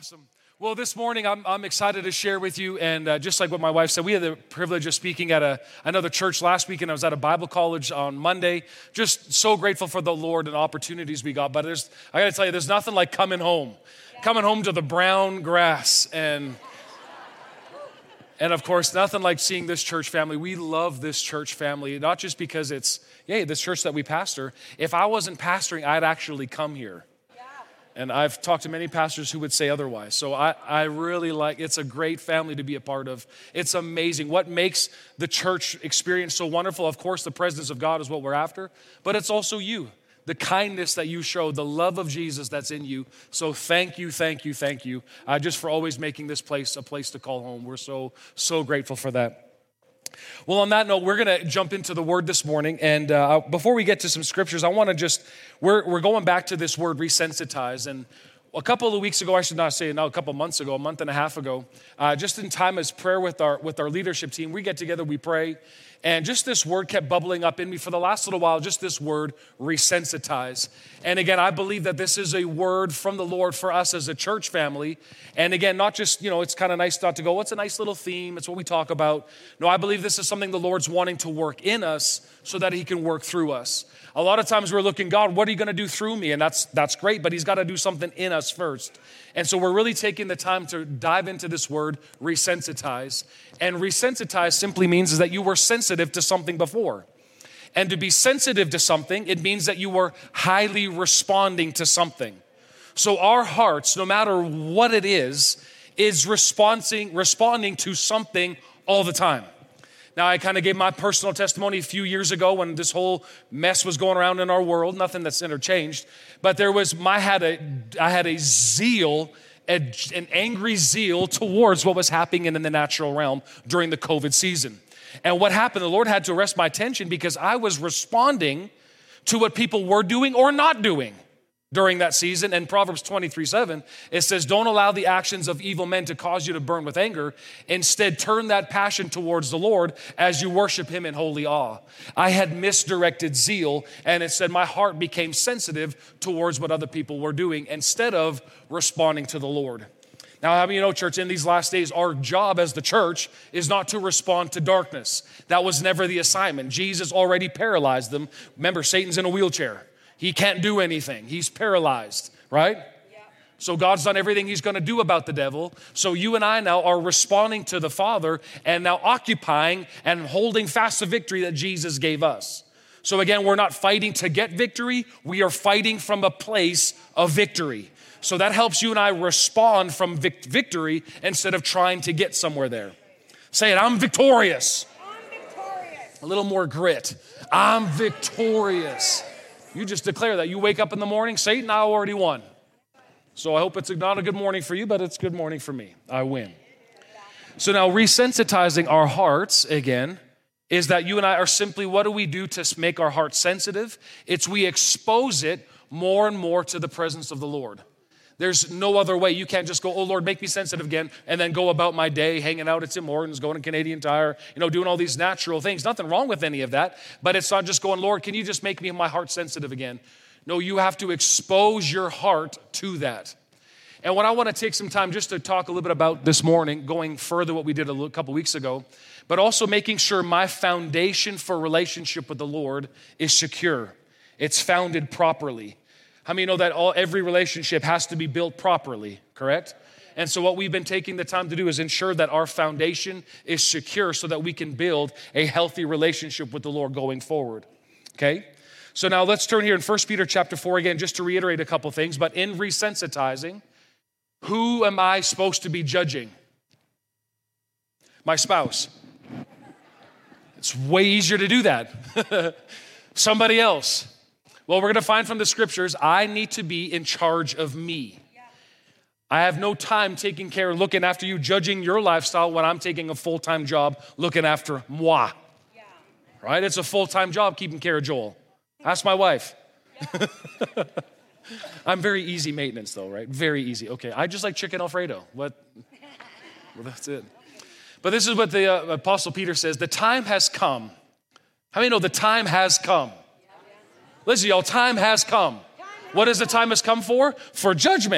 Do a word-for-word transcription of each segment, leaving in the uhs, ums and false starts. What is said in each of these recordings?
Awesome. Well, this morning I'm, I'm excited to share with you, and uh, just like what my wife said, we had the privilege of speaking at a, another church last week, and I was at a Bible college on Monday. Just so grateful for the Lord and opportunities we got. But there's, I got to tell you, there's nothing like coming home, yeah. coming home to the brown grass, and and of course, nothing like seeing this church family. We love this church family, not just because it's, yeah, this church that we pastor. If I wasn't pastoring, I'd actually come here. And I've talked to many pastors who would say otherwise. So I, I really like, it's a great family to be a part of. It's amazing. What makes the church experience so wonderful? Of course, the presence of God is what we're after, but it's also you, the kindness that you show, the love of Jesus that's in you. So thank you, thank you, thank you, uh, just for always making this place a place to call home. We're so, so grateful for that. Well, on that note, we're going to jump into the word this morning. And uh, before we get to some scriptures, I want to just, we're we're going back to this word resensitize. And a couple of weeks ago, I should not say now, a couple of months ago, a month and a half ago, uh, just in time as prayer with our with our leadership team, we get together, we pray. And just this word kept bubbling up in me for the last little while, just this word, resensitize. And again, I believe that this is a word from the Lord for us as a church family. And again, not just, you know, it's kind of nice not to go, what's a nice little theme? It's what we talk about. No, I believe this is something the Lord's wanting to work in us so that he can work through us. A lot of times we're looking, God, what are you going to do through me? And that's that's great, but he's got to do something in us first. And so we're really taking the time to dive into this word, resensitize. And resensitize simply means is that you were sensitive to something before. And to be sensitive to something, it means that you were highly responding to something. So our hearts, no matter what it is, is responding, responding to something all the time. Now, I kind of gave my personal testimony a few years ago when this whole mess was going around in our world, nothing that's interchanged, but there was, my, had a, I had a zeal, a, an angry zeal towards what was happening in the natural realm during the COVID season. And what happened, the Lord had to arrest my attention because I was responding to what people were doing or not doing during that season. And Proverbs twenty-three seven, it says, don't allow the actions of evil men to cause you to burn with anger. Instead, turn that passion towards the Lord as you worship him in holy awe. I had misdirected zeal, and it said my heart became sensitive towards what other people were doing instead of responding to the Lord. Now, how many of you know, church, in these last days, our job as the church is not to respond to darkness. That was never the assignment. Jesus already paralyzed them. Remember, Satan's in a wheelchair. He can't do anything. He's paralyzed, right? Yeah. So God's done everything he's going to do about the devil. So you and I now are responding to the Father and now occupying and holding fast the victory that Jesus gave us. So again, we're not fighting to get victory. We are fighting from a place of victory. So that helps you and I respond from vic- victory instead of trying to get somewhere there. Say it, I'm victorious. I'm victorious. A little more grit. I'm victorious. You just declare that. You wake up in the morning, Satan, I already won. So I hope it's not a good morning for you, but it's a good morning for me. I win. So now resensitizing our hearts, again, is that you and I are simply, what do we do to make our hearts sensitive? It's we expose it more and more to the presence of the Lord. There's no other way. You can't just go, oh, Lord, make me sensitive again, and then go about my day hanging out at Tim Hortons, going to Canadian Tire, you know, doing all these natural things. Nothing wrong with any of that, but it's not just going, Lord, can you just make me my heart sensitive again? No, you have to expose your heart to that. And what I want to take some time just to talk a little bit about this morning, going further what we did a couple weeks ago, but also making sure my foundation for relationship with the Lord is secure. It's founded properly. How many know that all every relationship has to be built properly, correct? And so what we've been taking the time to do is ensure that our foundation is secure so that we can build a healthy relationship with the Lord going forward, okay? So now let's turn here in First Peter chapter four again, just to reiterate a couple things. But in resensitizing, who am I supposed to be judging? My spouse. It's way easier to do that. Somebody else. Well, we're going to find from the scriptures, I need to be in charge of me. I have no time taking care, looking after you, judging your lifestyle when I'm taking a full-time job looking after moi. Yeah. Right? It's a full-time job keeping care of Joel. Ask my wife. Yeah. I'm very easy maintenance though, right? Very easy. Okay, I just like chicken Alfredo. What? Well, that's it. But this is what the uh, Apostle Peter says, the time has come. How many know the time has come? Listen, y'all, time has come. What is the time has come for? For judgment.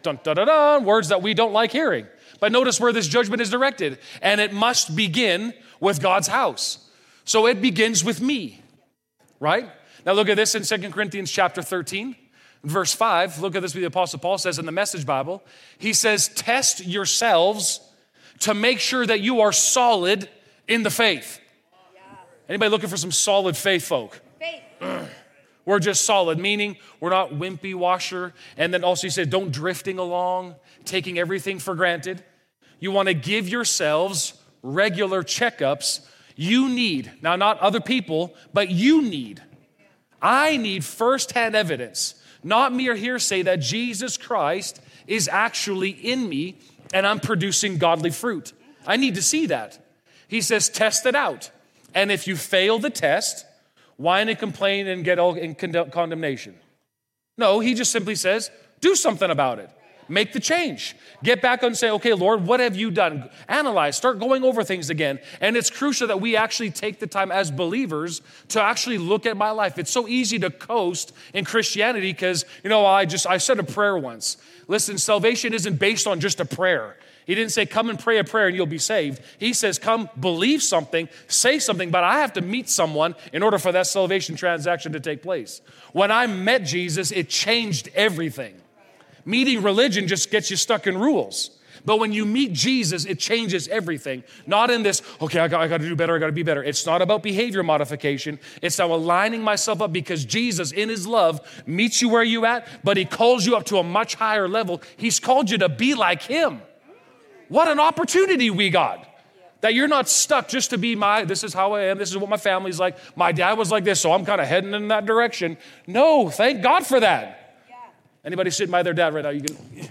dun, dun, dun, dun, words that we don't like hearing. But notice where this judgment is directed. And it must begin with God's house. So it begins with me, right? Now look at this in Second Corinthians chapter thirteen, verse five. Look at this what the Apostle Paul says in the Message Bible. He says, test yourselves to make sure that you are solid in the faith. Anybody looking for some solid faith folk? Faith. We're just solid, meaning we're not wimpy washer. And then also he said, don't drifting along, taking everything for granted. You want to give yourselves regular checkups. You need, now not other people, but you need. I need firsthand evidence, not mere hearsay, that Jesus Christ is actually in me and I'm producing godly fruit. I need to see that. He says, test it out. And if you fail the test, whine and complain and get all in condemnation. No, he just simply says, do something about it. Make the change. Get back and say, okay, Lord, what have you done? Analyze, start going over things again. And it's crucial that we actually take the time as believers to actually look at my life. It's so easy to coast in Christianity because, you know, I just, I said a prayer once. Listen, salvation isn't based on just a prayer. He didn't say, come and pray a prayer and you'll be saved. He says, come believe something, say something, but I have to meet someone in order for that salvation transaction to take place. When I met Jesus, it changed everything. Meeting religion just gets you stuck in rules. But when you meet Jesus, it changes everything. Not in this, okay, I got, I got to do better, I got to be better. It's not about behavior modification. It's now aligning myself up because Jesus, in his love, meets you where you at, but he calls you up to a much higher level. He's called you to be like him. What an opportunity we got. That you're not stuck just to be my, this is how I am, this is what my family's like. My dad was like this, so I'm kind of heading in that direction. No, thank God for that. Yeah. Anybody sitting by their dad right now? You can.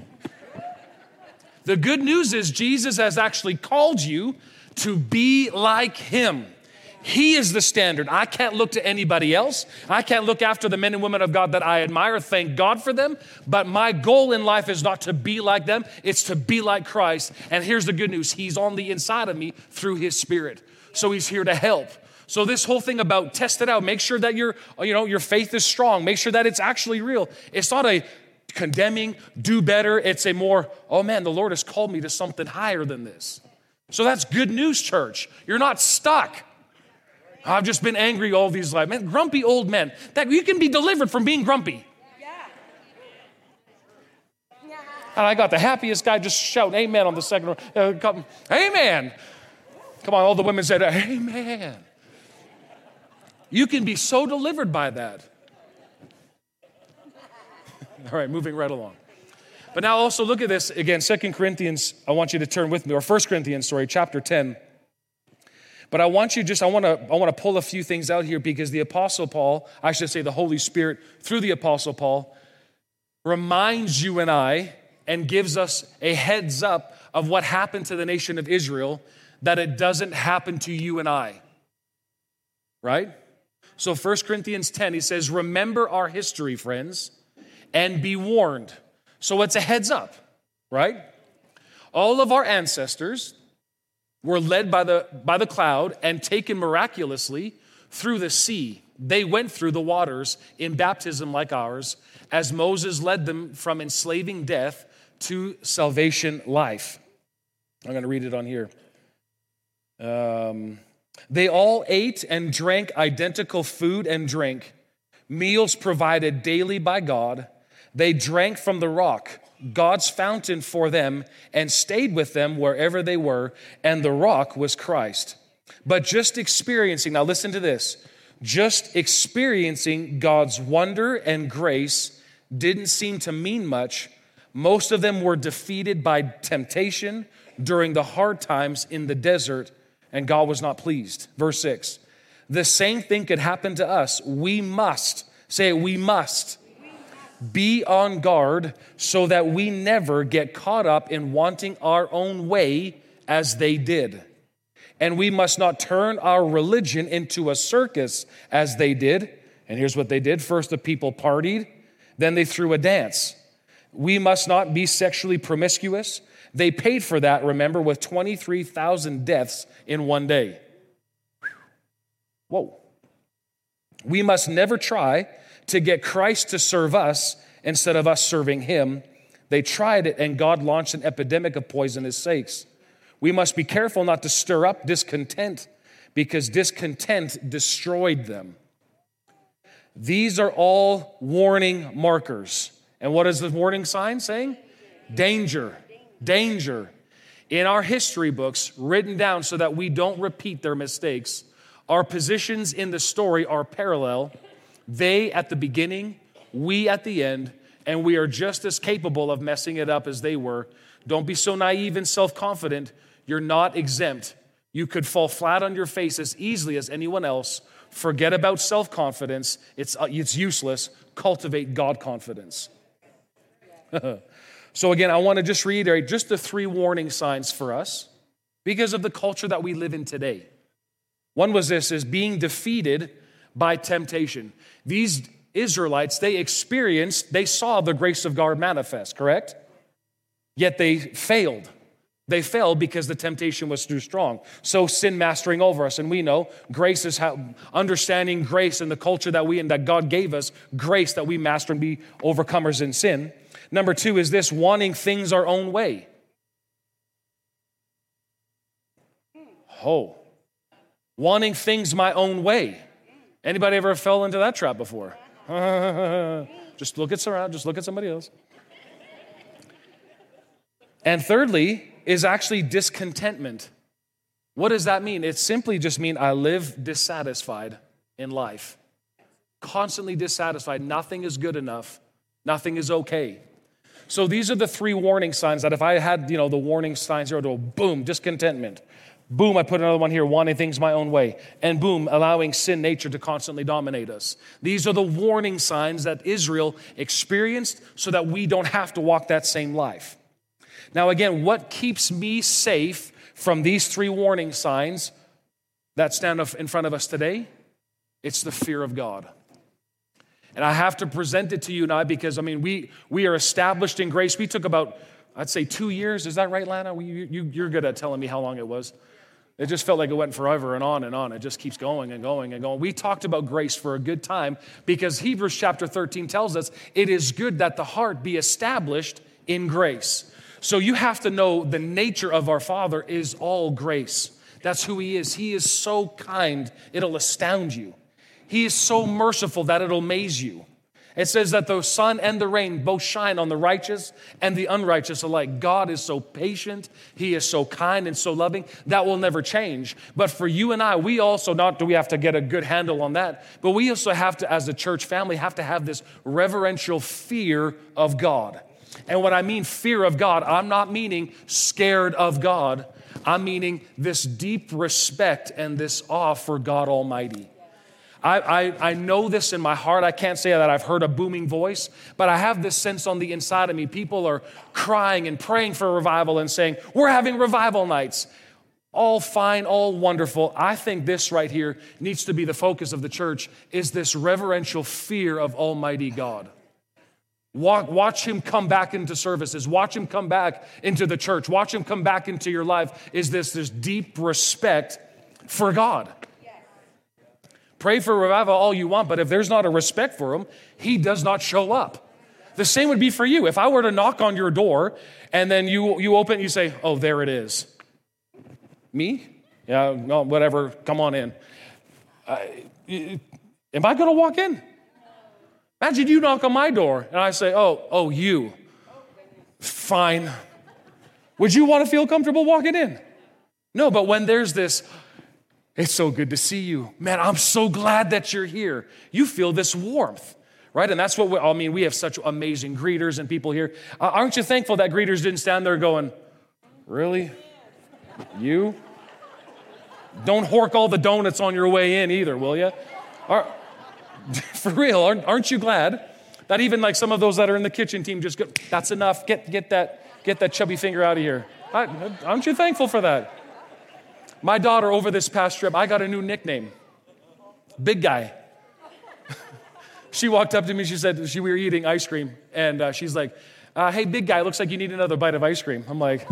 The good news is Jesus has actually called you to be like him. He is the standard. I can't look to anybody else. I can't look after the men and women of God that I admire. Thank God for them. But my goal in life is not to be like them. It's to be like Christ. And here's the good news. He's on the inside of me through his Spirit. So he's here to help. So this whole thing about test it out, make sure that your, you know, your faith is strong. Make sure that it's actually real. It's not a condemning, do better. It's a more, oh man, the Lord has called me to something higher than this. So that's good news, church. You're not stuck. I've just been angry all these lives. Man, grumpy old men. That you can be delivered from being grumpy. Yeah. And I got the happiest guy just shouting amen on the second row. Uh, come, amen. Come on, all the women said, amen. You can be so delivered by that. All right, moving right along. But now also look at this again, Second Corinthians, I want you to turn with me, or First Corinthians, sorry, chapter ten. But I want you just, I want to I want to pull a few things out here because the Apostle Paul, I should say the Holy Spirit through the Apostle Paul, reminds you and I and gives us a heads up of what happened to the nation of Israel, that it doesn't happen to you and I. Right? So First Corinthians ten, he says, remember our history, friends, and be warned. So it's a heads up, right? All of our ancestors were led by the, by the cloud and taken miraculously through the sea. They went through the waters in baptism like ours, as Moses led them from enslaving death to salvation life. I'm going to read it on here. Um, they all ate and drank identical food and drink, meals provided daily by God. They drank from the rock, God's fountain for them, and stayed with them wherever they were, and the rock was Christ. But just experiencing, now listen to this, just experiencing God's wonder and grace didn't seem to mean much. Most of them were defeated by temptation during the hard times in the desert, and God was not pleased. Verse six, the same thing could happen to us. We must, say it, we must. Be on guard so that we never get caught up in wanting our own way as they did. And we must not turn our religion into a circus as they did. And here's what they did. First, the people partied. Then they threw a dance. We must not be sexually promiscuous. They paid for that, remember, with twenty-three thousand deaths in one day. Whoa. We must never try to get Christ to serve us instead of us serving him. They tried it, and God launched an epidemic of poisonous snakes. We must be careful not to stir up discontent, because discontent destroyed them. These are all warning markers. And what is the warning sign saying? Danger. Danger. In our history books, written down so that we don't repeat their mistakes, our positions in the story are parallel. They at the beginning, we at the end, and we are just as capable of messing it up as they were. Don't be so naive and self-confident. You're not exempt. You could fall flat on your face as easily as anyone else. Forget about self-confidence. It's, uh, it's useless. Cultivate God confidence. So again, I want to just reiterate just the three warning signs for us because of the culture that we live in today. One was this, is being defeated by temptation. These Israelites, they experienced, they saw the grace of God manifest, correct? Yet they failed. They failed because the temptation was too strong. So sin mastering over us. And we know grace is how, understanding grace and the culture that we and that God gave us, grace that we master and be overcomers in sin. Number two is this, wanting things our own way. Oh, wanting things my own way. Anybody ever fell into that trap before? Just look at around, just look at somebody else. And thirdly is actually discontentment. What does that mean? It simply just means I live dissatisfied in life. Constantly dissatisfied. Nothing is good enough. Nothing is okay. So these are the three warning signs that if I had, you know, the warning signs here, I'd go boom, discontentment. Boom, I put another one here, wanting things my own way. And boom, allowing sin nature to constantly dominate us. These are the warning signs that Israel experienced so that we don't have to walk that same life. Now again, what keeps me safe from these three warning signs that stand in front of us today? It's the fear of God. And I have to present it to you now because, I mean, we we are established in grace. We took about, I'd say, two years. Is that right, Lana? You, you, you're good at telling me how long it was. It just felt like it went forever and on and on. It just keeps going and going and going. We talked about grace for a good time because Hebrews chapter thirteen tells us it is good that the heart be established in grace. So you have to know the nature of our Father is all grace. That's who He is. He is so kind, it'll astound you. He is so merciful that it'll amaze you. It says that the sun and the rain both shine on the righteous and the unrighteous alike. God is so patient. He is so kind and so loving. That will never change. But for you and I, we also, not do we have to get a good handle on that, but we also have to, as a church family, have to have this reverential fear of God. And when I mean fear of God, I'm not meaning scared of God. I'm meaning this deep respect and this awe for God Almighty. I, I, I know this in my heart. I can't say that I've heard a booming voice, but I have this sense on the inside of me. People are crying and praying for revival and saying, we're having revival nights. All fine, all wonderful. I think this right here needs to be the focus of the church, is this reverential fear of Almighty God. Walk, watch Him come back into services. Watch Him come back into the church. Watch Him come back into your life. Is this, this deep respect for God. Pray for revival all you want, but if there's not a respect for Him, He does not show up. The same would be for you. If I were to knock on your door and then you, you open, you say, oh, there it is. Me? Yeah, no, whatever. Come on in. Uh, am I going to walk in? Imagine you knock on my door and I say, oh, oh, you. Fine. Would you want to feel comfortable walking in? No, but when there's this, it's so good to see you. Man, I'm so glad that you're here. You feel this warmth, right? And that's what we, I mean, we have such amazing greeters and people here. Uh, aren't you thankful that greeters didn't stand there going, really? You? Don't hork all the donuts on your way in either, will you? Are, for real, aren't, aren't you glad that even like some of those that are in the kitchen team just go, that's enough, get, get, that, get that chubby finger out of here. Aren't you thankful for that? My daughter, over this past trip, I got a new nickname. Big guy. She walked up to me, she said, she, we were eating ice cream, and uh, she's like, uh, hey, big guy, looks like you need another bite of ice cream. I'm like,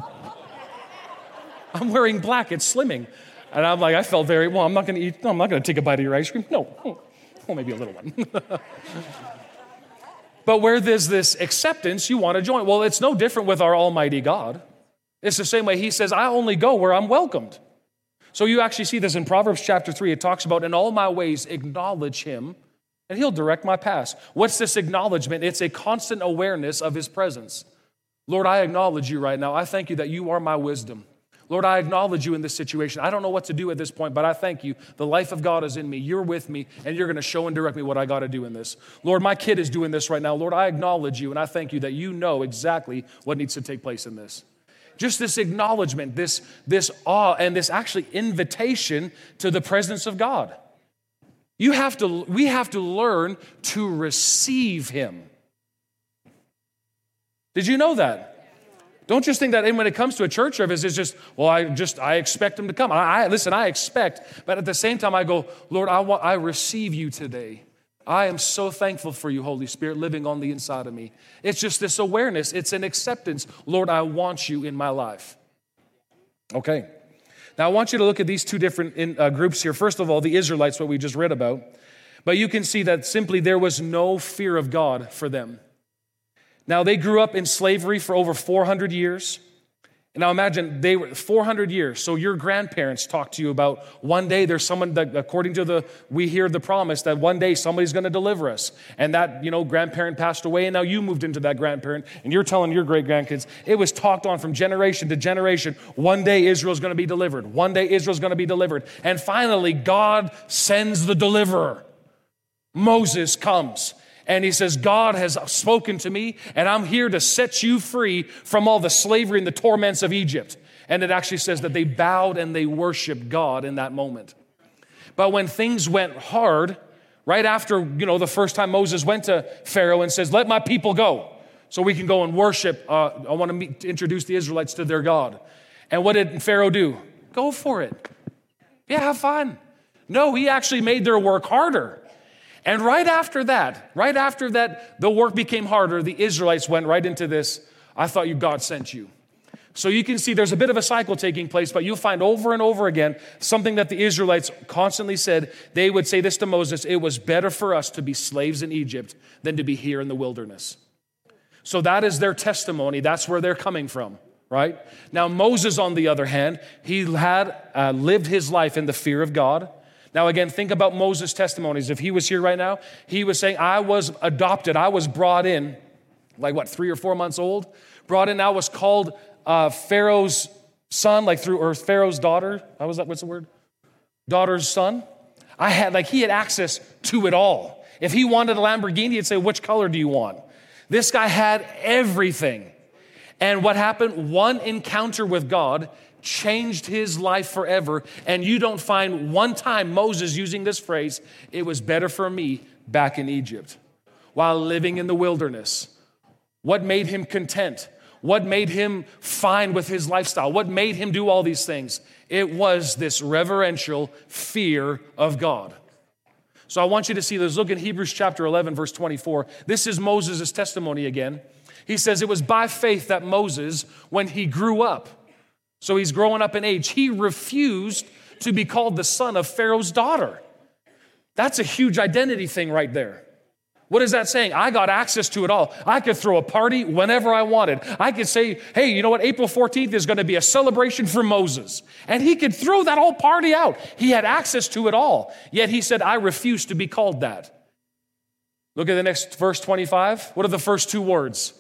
I'm wearing black, it's slimming. And I'm like, I felt very, well, I'm not going to eat, no, I'm not going to take a bite of your ice cream. No, oh, maybe a little one. But where there's this acceptance, you want to join. Well, it's no different with our Almighty God. It's the same way he says, I only go where I'm welcomed. So you actually see this in Proverbs chapter three. It talks about, in all my ways, acknowledge him, and he'll direct my paths. What's this acknowledgement? It's a constant awareness of his presence. Lord, I acknowledge you right now. I thank you that you are my wisdom. Lord, I acknowledge you in this situation. I don't know what to do at this point, but I thank you. The life of God is in me. You're with me, and you're going to show and direct me what I got to do in this. Lord, my kid is doing this right now. Lord, I acknowledge you, and I thank you that you know exactly what needs to take place in this. Just this acknowledgement, this, this awe, and this actually invitation to the presence of God. You have to, we have to learn to receive him. Did you know that? Don't just think that when it comes to a church service, it's just, well, I just, I expect him to come. I, I listen, I expect, but at the same time, I go, Lord, I want, I receive you today. I am so thankful for you, Holy Spirit, living on the inside of me. It's just this awareness. It's an acceptance. Lord, I want you in my life. Okay. Now, I want you to look at these two different in, uh, groups here. First of all, the Israelites, what we just read about. But you can see that simply there was no fear of God for them. Now, they grew up in slavery for over four hundred years. And now imagine, they were four hundred years. So your grandparents talk to you about one day there's someone that, according to the, we hear the promise that one day somebody's going to deliver us. And that, you know, grandparent passed away, and now you moved into that grandparent, and you're telling your great-grandkids. It was talked on from generation to generation. One day Israel's going to be delivered. One day Israel's going to be delivered. And finally, God sends the deliverer. Moses comes. And he says, God has spoken to me, and I'm here to set you free from all the slavery and the torments of Egypt. And it actually says that they bowed and they worshiped God in that moment. But when things went hard, right after, you know, the first time Moses went to Pharaoh and says, let my people go so we can go and worship. Uh, I want to, meet, to introduce the Israelites to their God. And what did Pharaoh do? Go for it. Yeah, have fun. No, he actually made their work harder. And right after that, right after that, the work became harder, the Israelites went right into this, I thought you God sent you. So you can see there's a bit of a cycle taking place, but you'll find over and over again something that the Israelites constantly said. They would say this to Moses, it was better for us to be slaves in Egypt than to be here in the wilderness. So that is their testimony. That's where they're coming from, right? Now Moses, on the other hand, he had uh, lived his life in the fear of God. Now, again, think about Moses' testimonies. If he was here right now, he was saying, I was adopted. I was brought in, like what, three or four months old? Brought in, I was called uh, Pharaoh's son, like through, or Pharaoh's daughter. How was that? What's the word? Daughter's son. I had, like, he had access to it all. If he wanted a Lamborghini, he'd say, which color do you want? This guy had everything. And what happened? One encounter with God changed his life forever. And you don't find one time Moses using this phrase, it was better for me back in Egypt while living in the wilderness. What made him content? What made him fine with his lifestyle? What made him do all these things? It was this reverential fear of God. So I want you to see this. Look at Hebrews chapter eleven, verse twenty-four. This is Moses' testimony again. He says, it was by faith that Moses, when he grew up, so he's growing up in age, he refused to be called the son of Pharaoh's daughter. That's a huge identity thing right there. What is that saying? I got access to it all. I could throw a party whenever I wanted. I could say, hey, you know what? April fourteenth is going to be a celebration for Moses. And he could throw that whole party out. He had access to it all. Yet he said, I refuse to be called that. Look at the next verse twenty-five. What are the first two words?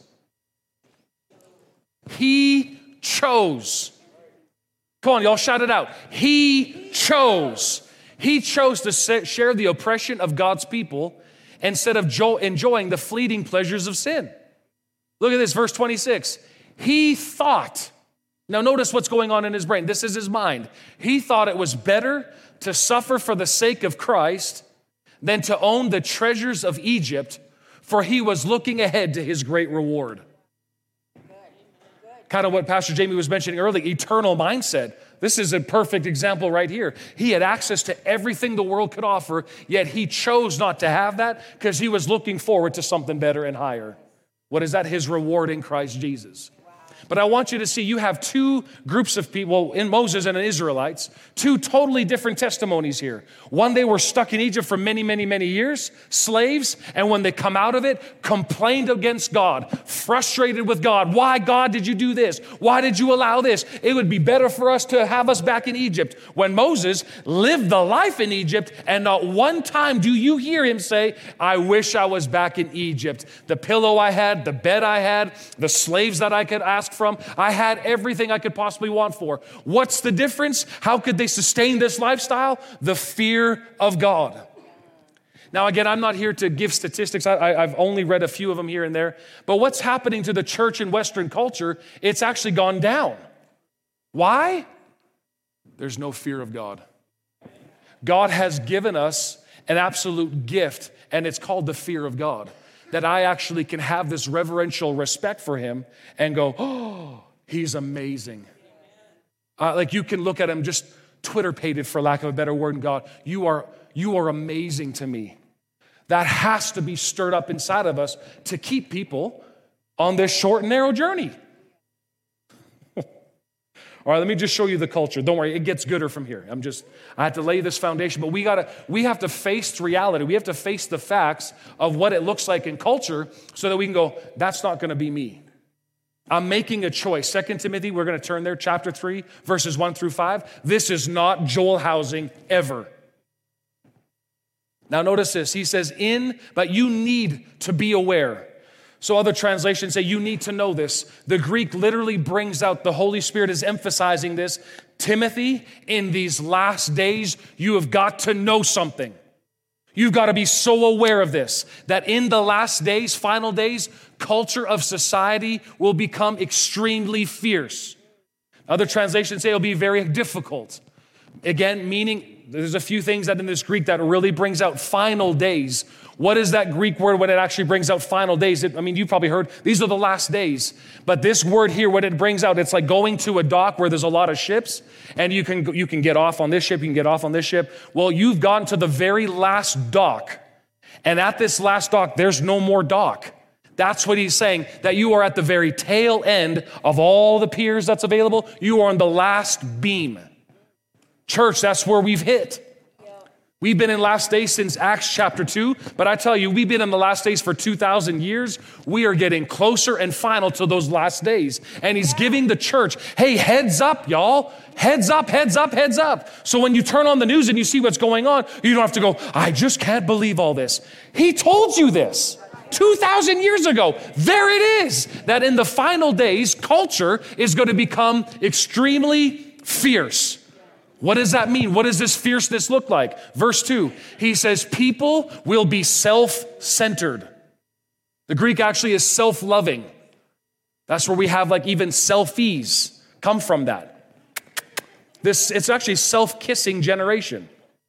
He chose. Come on, y'all shout it out. He chose. He chose to share the oppression of God's people instead of enjoying the fleeting pleasures of sin. Look at this, verse twenty-six. He thought, now notice what's going on in his brain. This is his mind. He thought it was better to suffer for the sake of Christ than to own the treasures of Egypt, for he was looking ahead to his great reward. Kind of what Pastor Jamie was mentioning earlier, eternal mindset. This is a perfect example right here. He had access to everything the world could offer, yet he chose not to have that because he was looking forward to something better and higher. What is that? His reward in Christ Jesus. But I want you to see you have two groups of people, in Moses and in Israelites, two totally different testimonies here. One, they were stuck in Egypt for many, many, many years, slaves, and when they come out of it, complained against God, frustrated with God. Why, God, did you do this? Why did you allow this? It would be better for us to have us back in Egypt. When Moses lived the life in Egypt, and not one time do you hear him say, I wish I was back in Egypt. The pillow I had, the bed I had, the slaves that I could ask for. From. I had everything I could possibly want for. What's the difference? How could they sustain this lifestyle? The fear of God. Now, again, I'm not here to give statistics. I, I, I've only read a few of them here and there. But what's happening to the church in Western culture? It's actually gone down. Why? There's no fear of God. God has given us an absolute gift, and it's called the fear of God. That I actually can have this reverential respect for him and go, oh, he's amazing. Uh, like you can look at him just Twitter-pated, for lack of a better word, and God, you are, you are amazing to me. That has to be stirred up inside of us to keep people on this short and narrow journey. All right, let me just show you the culture. Don't worry, it gets gooder from here. I'm just, I had to lay this foundation, but we gotta, we have to face reality. We have to face the facts of what it looks like in culture so that we can go, that's not gonna be me. I'm making a choice. Second Timothy, we're gonna turn there, chapter three, verses one through five. This is not Joel housing ever. Now notice this, he says, in, but you need to be aware. So other translations say you need to know this. The Greek literally brings out, the Holy Spirit is emphasizing this. Timothy, in these last days, you have got to know something. You've got to be so aware of this, that in the last days, final days, culture of society will become extremely fierce. Other translations say it'll be very difficult. Again, meaning, there's a few things that in this Greek that really brings out final days. What is that Greek word when it actually brings out final days? It, I mean, you've probably heard, these are the last days. But this word here, what it brings out, it's like going to a dock where there's a lot of ships, and you can, you can get off on this ship, you can get off on this ship. Well, you've gotten to the very last dock, and at this last dock, there's no more dock. That's what he's saying, that you are at the very tail end of all the piers that's available. You are on the last beam. Church, that's where we've hit. We've been in last days since Acts chapter two, but I tell you, we've been in the last days for two thousand years. We are getting closer and final to those last days. And he's giving the church, hey, heads up, y'all. Heads up, heads up, heads up. So when you turn on the news and you see what's going on, you don't have to go, I just can't believe all this. He told you this two thousand years ago. There it is, that in the final days, culture is going to become extremely fierce. What does that mean? What does this fierceness look like? Verse two, he says, people will be self-centered. The Greek actually is self-loving. That's where we have like even selfies come from that. This, it's actually self-kissing generation.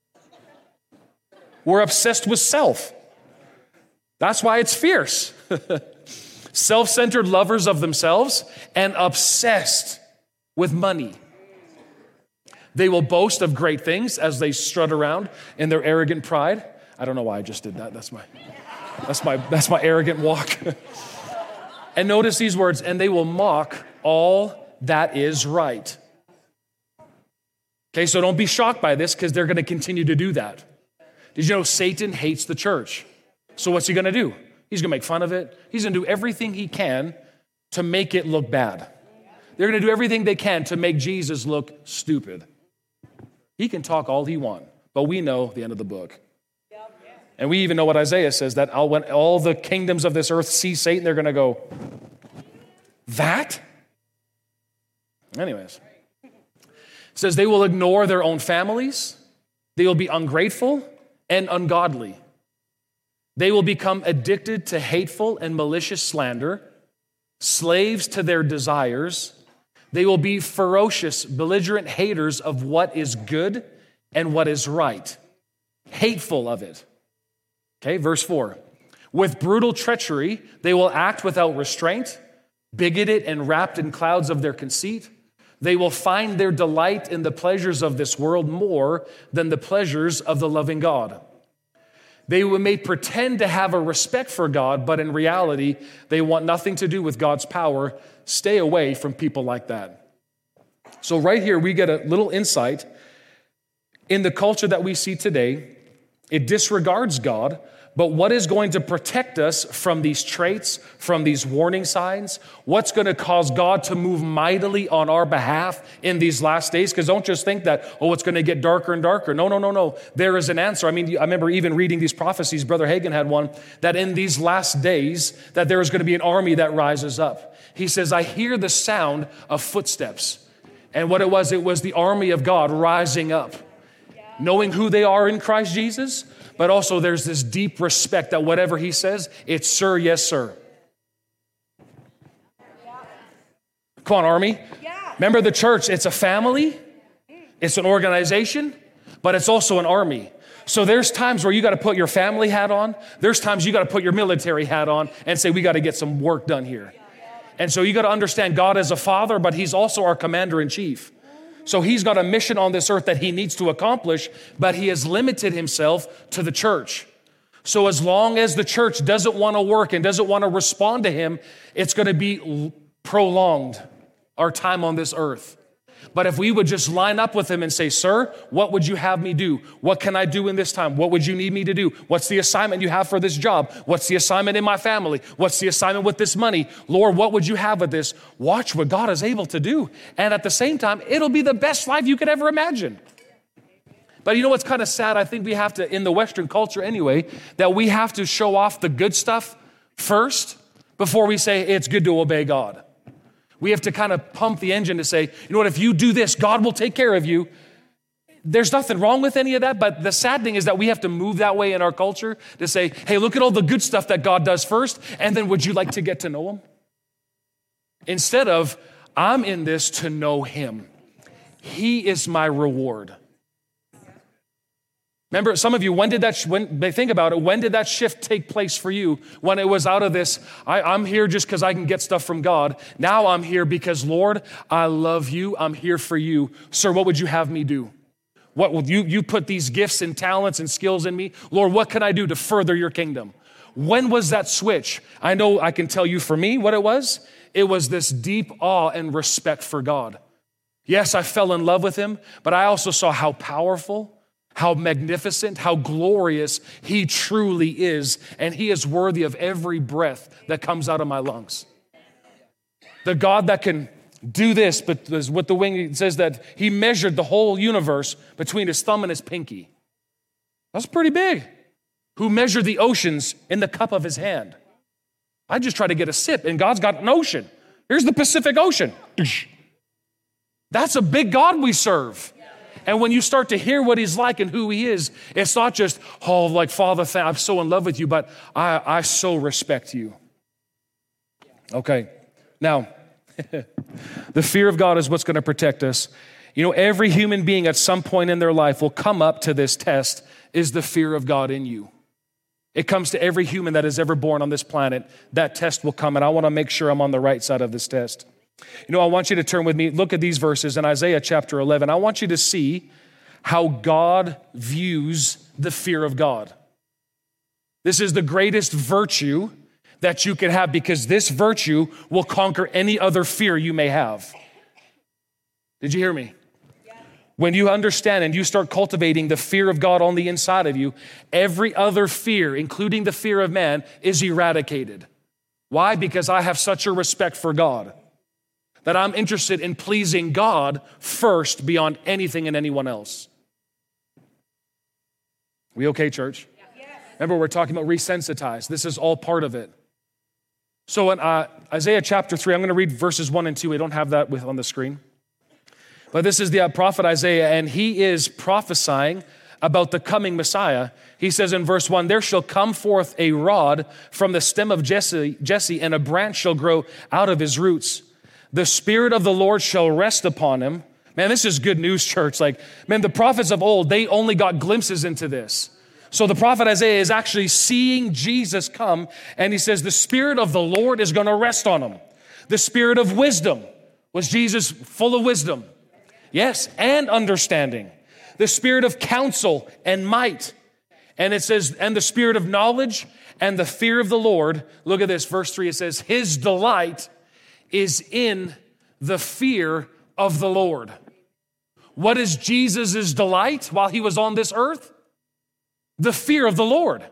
We're obsessed with self. That's why it's fierce. Self-centered lovers of themselves and obsessed with money. They will boast of great things as they strut around in their arrogant pride. I don't know why I just did that. That's my, that's my, that's my arrogant walk. And notice these words, and they will mock all that is right. Okay, so don't be shocked by this because they're going to continue to do that. Did you know Satan hates the church? So what's he going to do? He's going to make fun of it. He's going to do everything he can to make it look bad. They're going to do everything they can to make Jesus look stupid. He can talk all he wants, but we know the end of the book. And we even know what Isaiah says, that when all the kingdoms of this earth see Satan, they're going to go, that? Anyways. It says they will ignore their own families. They will be ungrateful and ungodly. They will become addicted to hateful and malicious slander, slaves to their desires. They will be ferocious, belligerent haters of what is good and what is right, hateful of it. Okay, verse four. With brutal treachery, they will act without restraint, bigoted and wrapped in clouds of their conceit. They will find their delight in the pleasures of this world more than the pleasures of the loving God. They may pretend to have a respect for God, but in reality, they want nothing to do with God's power. Stay away from people like that. So right here, we get a little insight. In the culture that we see today, it disregards God, but what is going to protect us from these traits, from these warning signs? What's going to cause God to move mightily on our behalf in these last days? Because don't just think that, oh, it's going to get darker and darker. No, no, no, no. There is an answer. I mean, I remember even reading these prophecies. Brother Hagin had one, that in these last days, that there is going to be an army that rises up. He says, I hear the sound of footsteps. And what it was, it was the army of God rising up, knowing who they are in Christ Jesus. But also there's this deep respect that whatever he says, it's sir, yes, sir. Yeah. Come on, army. Yeah. Remember the church, it's a family, it's an organization, but it's also an army. So there's times where you got to put your family hat on. There's times you got to put your military hat on and say, we got to get some work done here. And so you got to understand God is a father, but he's also our commander in chief. So he's got a mission on this earth that he needs to accomplish, but he has limited himself to the church. So as long as the church doesn't want to work and doesn't want to respond to him, it's going to be prolonged, our time on this earth. But if we would just line up with him and say, sir, what would you have me do? What can I do in this time? What would you need me to do? What's the assignment you have for this job? What's the assignment in my family? What's the assignment with this money? Lord, what would you have with this? Watch what God is able to do. And at the same time, it'll be the best life you could ever imagine. But you know what's kind of sad? I think we have to, in the Western culture anyway, that we have to show off the good stuff first before we say it's good to obey God. We have to kind of pump the engine to say, you know what, if you do this, God will take care of you. There's nothing wrong with any of that, but the sad thing is that we have to move that way in our culture to say, hey, look at all the good stuff that God does first, and then would you like to get to know him? Instead of, I'm in this to know him. He is my reward. Remember, some of you, when did that, when they think about it, when did that shift take place for you? When it was out of this, I, I'm here just because I can get stuff from God. Now I'm here because, Lord, I love you. I'm here for you. Sir, what would you have me do? What will you, you put these gifts and talents and skills in me? Lord, what can I do to further your kingdom? When was that switch? I know I can tell you for me what it was. It was this deep awe and respect for God. Yes, I fell in love with him, but I also saw how powerful, how magnificent, how glorious he truly is, and he is worthy of every breath that comes out of my lungs. The God that can do this, but with the wing, it says that he measured the whole universe between his thumb and his pinky. That's pretty big. Who measured the oceans in the cup of his hand. I just try to get a sip, and God's got an ocean. Here's the Pacific Ocean. That's a big God we serve. And when you start to hear what he's like and who he is, it's not just, oh, like, Father, I'm so in love with you, but I, I so respect you. Okay, now, the fear of God is what's going to protect us. You know, every human being at some point in their life will come up to this test, is the fear of God in you? It comes to every human that is ever born on this planet. That test will come, and I want to make sure I'm on the right side of this test. You know, I want you to turn with me, look at these verses in Isaiah chapter eleven. I want you to see how God views the fear of God. This is the greatest virtue that you can have, because this virtue will conquer any other fear you may have. Did you hear me? Yeah. When you understand and you start cultivating the fear of God on the inside of you, every other fear, including the fear of man, is eradicated. Why? Because I have such a respect for God, that I'm interested in pleasing God first beyond anything and anyone else. We okay, church? Yes. Remember, we're talking about resensitize. This is all part of it. So in uh, Isaiah chapter three, I'm going to read verses one and two. We don't have that with on the screen. But this is the uh, prophet Isaiah, and he is prophesying about the coming Messiah. He says in verse one, there shall come forth a rod from the stem of Jesse, Jesse, and a branch shall grow out of his roots. The Spirit of the Lord shall rest upon him. Man, this is good news, church. Like, man, the prophets of old, they only got glimpses into this. So the prophet Isaiah is actually seeing Jesus come, and he says the Spirit of the Lord is going to rest on him. The Spirit of wisdom. Was Jesus full of wisdom? Yes, and understanding. The Spirit of counsel and might, And it says, and the spirit of knowledge and the fear of the Lord. Look at this, verse three, it says, his delight is in the fear of the Lord. What is Jesus' delight while he was on this earth? The fear of the Lord.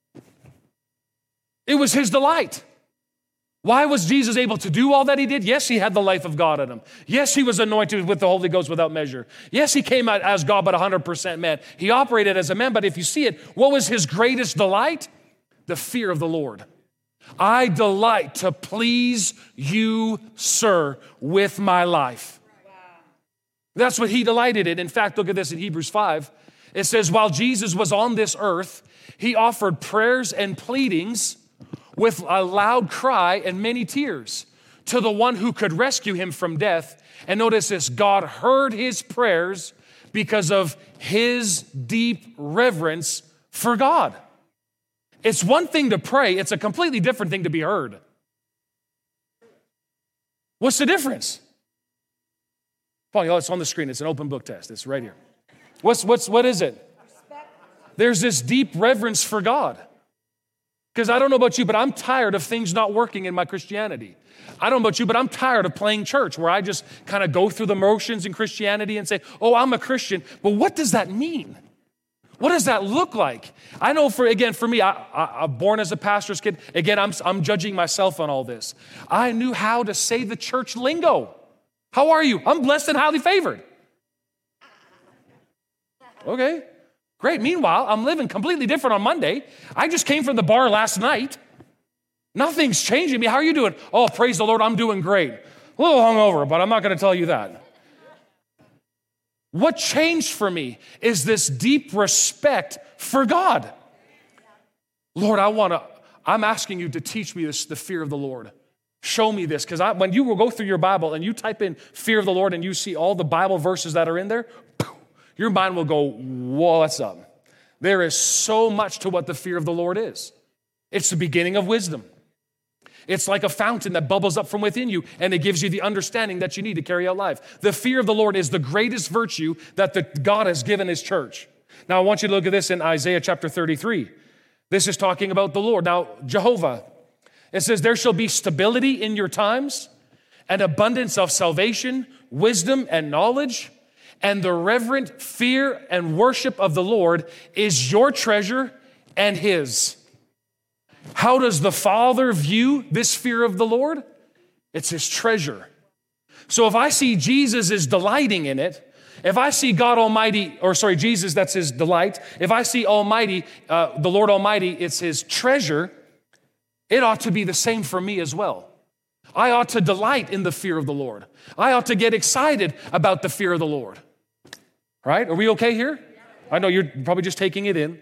It was his delight. Why was Jesus able to do all that he did? Yes, he had the life of God in him. Yes, he was anointed with the Holy Ghost without measure. Yes, he came out as God, but one hundred percent man. He operated as a man, but if you see it, what was his greatest delight? The fear of the Lord. I delight to please you, sir, with my life. Wow. That's what he delighted in. In fact, look at this in Hebrews five. It says, while Jesus was on this earth, he offered prayers and pleadings with a loud cry and many tears to the one who could rescue him from death. And notice this, God heard his prayers because of his deep reverence for God. It's one thing to pray, it's a completely different thing to be heard. What's the difference? Paul, it's on the screen, it's an open book test, it's right here. What's, what's, what is it? There's this deep reverence for God. Because I don't know about you, but I'm tired of things not working in my Christianity. I don't know about you, but I'm tired of playing church where I just kind of go through the motions in Christianity and say, oh, I'm a Christian. But what does that mean? What does that look like? I know for, again, for me, I, I, I'm born as a pastor's kid. Again, I'm, I'm judging myself on all this. I knew how to say the church lingo. How are you? I'm blessed and highly favored. Okay. Great. Meanwhile, I'm living completely different on Monday. I just came from the bar last night. Nothing's changing me. How are you doing? Oh, praise the Lord, I'm doing great. A little hungover, but I'm not going to tell you that. What changed for me is this deep respect for God. Lord, I want to, I'm asking you to teach me this, the fear of the Lord. Show me this, because when you will go through your Bible and you type in fear of the Lord and you see all the Bible verses that are in there, your mind will go, whoa, what's up? There is so much to what the fear of the Lord is. It's the beginning of wisdom. It's like a fountain that bubbles up from within you, and it gives you the understanding that you need to carry out life. The fear of the Lord is the greatest virtue that the, God has given his church. Now, I want you to look at this in Isaiah chapter thirty-three. This is talking about the Lord. Now, Jehovah, it says, there shall be stability in your times, and abundance of salvation, wisdom and knowledge, and the reverent fear and worship of the Lord is your treasure and his. How does the Father view this fear of the Lord? It's his treasure. So if I see Jesus is delighting in it, if I see God Almighty, or sorry, Jesus, that's his delight. If I see Almighty, uh, the Lord Almighty, it's his treasure, it ought to be the same for me as well. I ought to delight in the fear of the Lord. I ought to get excited about the fear of the Lord. Right? Are we okay here? I know you're probably just taking it in.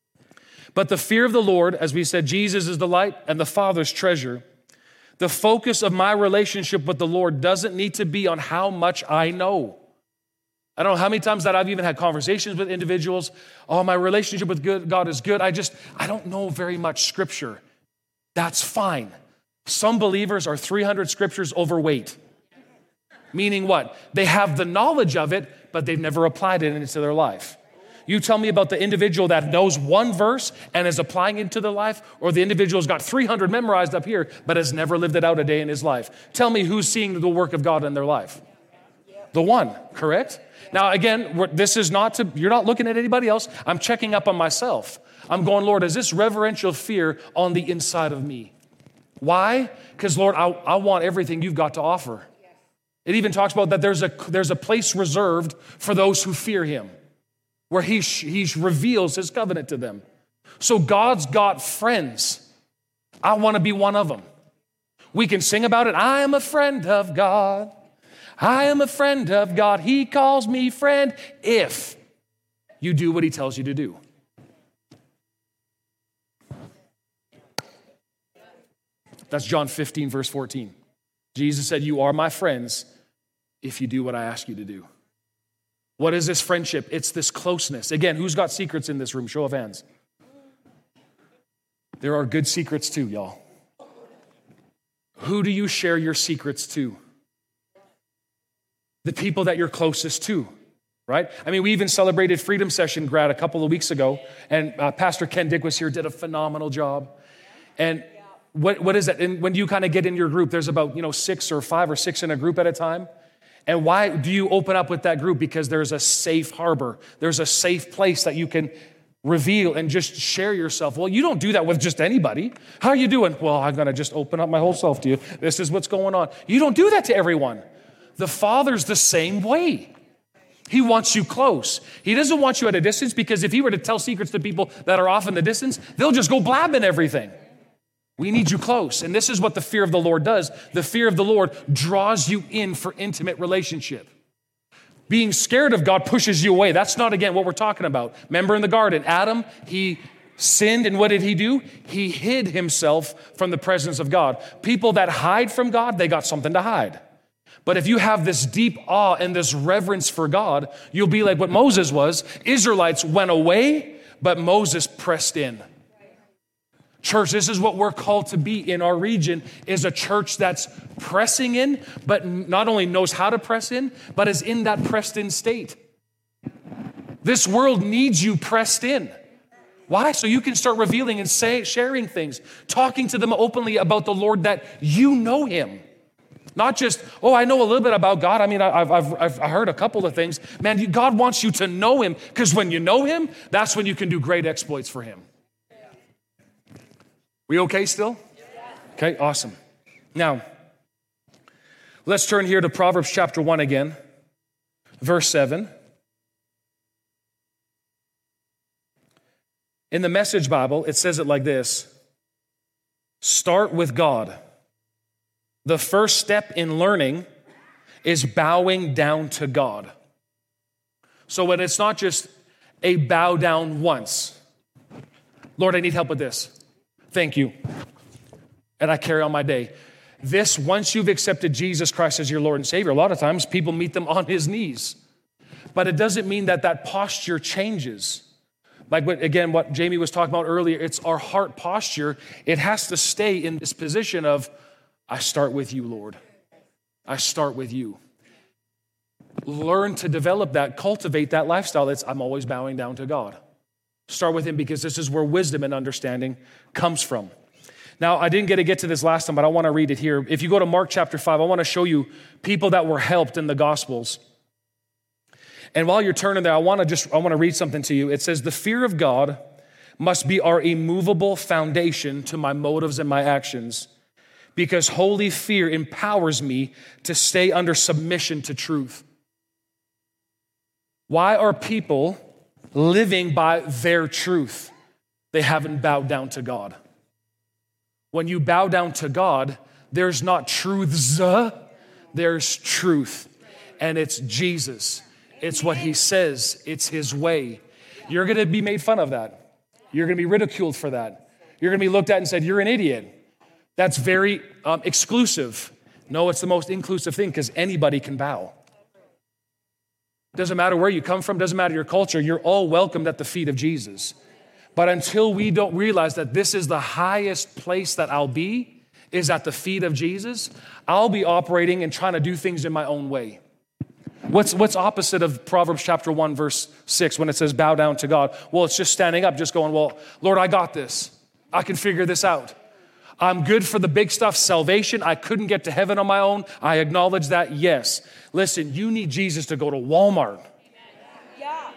But the fear of the Lord, as we said, Jesus is delight and the Father's treasure. The focus of my relationship with the Lord doesn't need to be on how much I know. I don't know how many times that I've even had conversations with individuals. Oh, my relationship with good, God is good. I just, I don't know very much scripture. That's fine. Some believers are three hundred scriptures overweight. Meaning what? They have the knowledge of it, but they've never applied it into their life. You tell me about the individual that knows one verse and is applying it to their life, or the individual's got three hundred memorized up here, but has never lived it out a day in his life. Tell me who's seeing the work of God in their life. The one, correct? Now, again, this is not to, you're not looking at anybody else. I'm checking up on myself. I'm going, Lord, is this reverential fear on the inside of me? Why? Because, Lord, I, I want everything you've got to offer. It even talks about that there's a, there's a place reserved for those who fear him, where he, he reveals his covenant to them. So God's got friends. I want to be one of them. We can sing about it. I am a friend of God. I am a friend of God. He calls me friend if you do what he tells you to do. That's John fifteen, verse fourteen. Jesus said, you are my friends if you do what I ask you to do. What is this friendship? It's this closeness. Again, who's got secrets in this room? Show of hands. There are good secrets too, y'all. Who do you share your secrets to? The people that you're closest to. right? I mean, we even celebrated Freedom Session grad a couple of weeks ago, and uh, Pastor Ken Dick was here, did a phenomenal job. And what what is that? And when you kind of get in your group, there's about, you know, six or five or six in a group at a time. And why do you open up with that group? Because there's a safe harbor. There's a safe place that you can reveal and just share yourself. Well, you don't do that with just anybody. How are you doing? Well, I'm going to just open up my whole self to you. This is what's going on. You don't do that to everyone. The Father's the same way. He wants you close. He doesn't want you at a distance, because if he were to tell secrets to people that are off in the distance, they'll just go blabbing everything. We need you close. And this is what the fear of the Lord does. The fear of the Lord draws you in for intimate relationship. Being scared of God pushes you away. That's not, again, what we're talking about. Remember in the garden, Adam, he sinned, and what did he do? He hid himself from the presence of God. People that hide from God, they got something to hide. But if you have this deep awe and this reverence for God, you'll be like what Moses was. Israelites went away, but Moses pressed in. Church, this is what we're called to be in our region, is a church that's pressing in, but not only knows how to press in, but is in that pressed in state. This world needs you pressed in. Why? So you can start revealing and say, sharing things, talking to them openly about the Lord, that you know him. Not just, oh, I know a little bit about God. I mean, I've, I've, I've heard a couple of things. Man, God wants you to know him, because when you know him, that's when you can do great exploits for him. We okay still? Okay, awesome. Now, let's turn here to Proverbs chapter one again, verse seven. In the Message Bible, it says it like this: start with God. The first step in learning is bowing down to God. So when it's not just a bow down once, Lord, I need help with this. Thank you. And I carry on my day. This, once you've accepted Jesus Christ as your Lord and Savior, a lot of times people meet them on his knees. But it doesn't mean that that posture changes. Like, what, again, what Jamie was talking about earlier, it's our heart posture. It has to stay in this position of, I start with you, Lord. I start with you. Learn to develop that, cultivate that lifestyle. That's, I'm always bowing down to God. Start with him, because this is where wisdom and understanding comes from. Now, I didn't get to get to this last time, but I want to read it here. If you go to Mark chapter five, I want to show you people that were helped in the Gospels. And while you're turning there, I want to just, I want to read something to you. It says, the fear of God must be our immovable foundation to my motives and my actions, because holy fear empowers me to stay under submission to truth. Why are people living by their truth? They haven't bowed down to God. When you bow down to God, there's not truths, there's truth. And it's Jesus. It's what he says. It's his way. You're going to be made fun of that. You're going to be ridiculed for that. You're going to be looked at and said, you're an idiot. That's very um, exclusive. No, it's the most inclusive thing, because anybody can bow. Doesn't matter where you come from, doesn't matter your culture, you're all welcomed at the feet of Jesus. But until we don't realize that this is the highest place that I'll be, is at the feet of Jesus, I'll be operating and trying to do things in my own way. What's, what's opposite of Proverbs chapter one, verse six, when it says bow down to God? Well, it's just standing up, just going, well, Lord, I got this. I can figure this out. I'm good for the big stuff, salvation. I couldn't get to heaven on my own. I acknowledge that, yes. Listen, you need Jesus to go to Walmart. Yeah.